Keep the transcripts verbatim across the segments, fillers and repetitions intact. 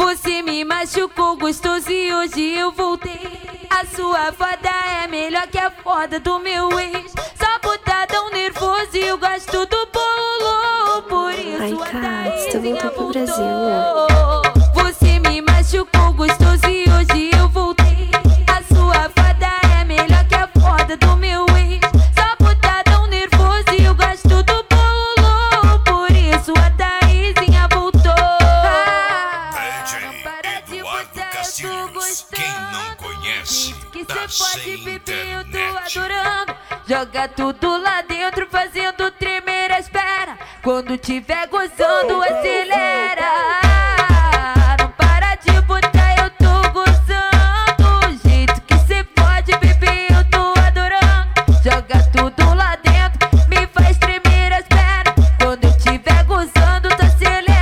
Você me machucou gostoso e hoje eu voltei. A sua foda é melhor que a foda do meu ex. Só botadão nervoso e eu gosto do bolo. Por isso Ai, a Cats, tu Thaísinha voltou pro voltou. Brasil. Você me machucou gostoso e hoje eu voltei. A sua foda é melhor que a foda do meu ex. Só botadão nervoso e eu gosto do bolo. Por isso a Thaísinha voltou. D J Eduardo Castilhos, quem não conhece, Que tá cê pode sem beber, eu tô internet. adorando. Joga tudo lá dentro, fazendo tremer a espera. Quando tiver gozando, acelera. Não para de botar, eu tô gozando. O jeito que cê pode beber, eu tô adorando. Joga tudo lá dentro, me faz tremer a espera. Quando eu tiver gozando, tu acelera.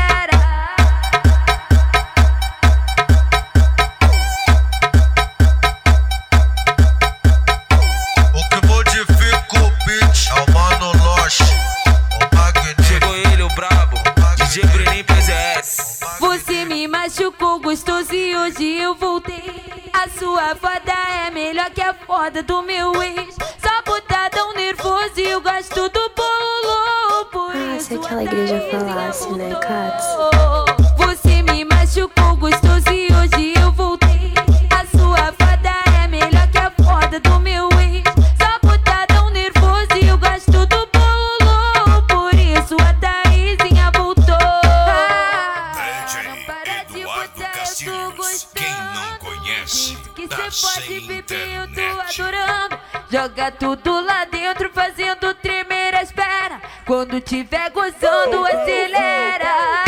O que modifica o beat é o Mano Loche, o Magneto. Chegou ele, o brabo, D J Bruninho P Z S. Você me machucou gostoso e hoje eu voltei. A sua foda é melhor que a foda do meu ex. Só botadão nervoso e eu gosto do bolo. Por Ah, isso se aquela a igreja Thaísinha falasse, né, voltou. Cats? Você me machucou gostoso e hoje eu voltei. A sua foda é melhor que a foda do meu ex. Só botadão nervoso e eu gosto do bolo. Por isso a Thaísinha voltou. D J Eduardo Castilhos, quem não conhece, Que tá cê pode sem beber, eu tô internet. adorando. Joga tudo lá dentro, fazendo tremer a espera. Quando tiver gozando, acelera.